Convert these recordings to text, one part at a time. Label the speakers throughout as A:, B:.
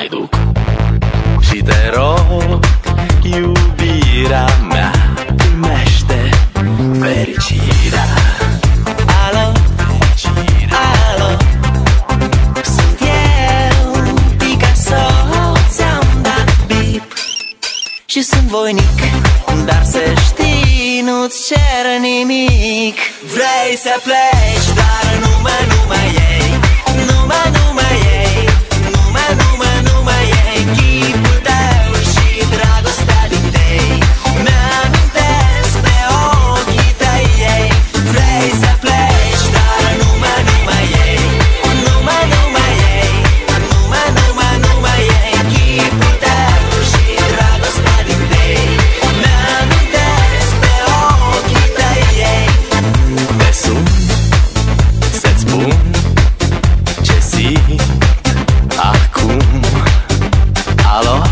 A: mai duc. Și te rog, iubirea mea, primește fericirea. Alo, alo, sunt eu, Picasso, ți-am dat bip și sunt voinic, dar să știi, nu-ți cer nimic. Vrei să pleci, dar numai ei, numai ei, numai ei, chipul tău și dragostea din tei, mi-amintesc pe ochii tăi ei. Vrei să pleci, dar numai ei, numai ei, numai ei, chipul tău și dragostea din tei, mi-amintesc pe ochii tăi ei. Te sun să-ți spun ce simt acum. Alo,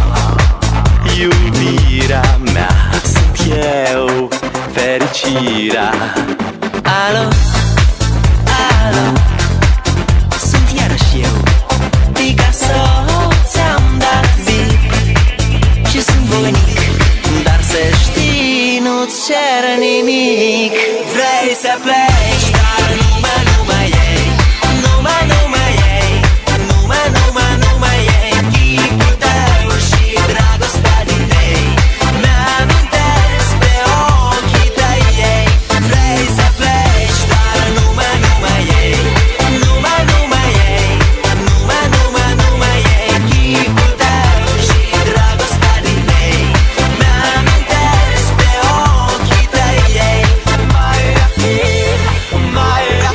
A: iubirea mea, sunt eu, fericirea. Alo, alo, sunt iarăși eu, Picasso, ți-am dat bip și sunt voinic, dar să știi, nu-ți cer nimic. Vrei să pleci, dar numai ei, numai ei, numai ei, chipul tău și dragostea din tei, mi-amintesc pe ochii tăi ei. Vrei să pleci, dar numai ei, numai ei, numai ei, chipul tău și dragostea din tei, mi-amintesc pe ochii tăi ei.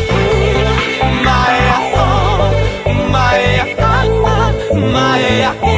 A: Maya,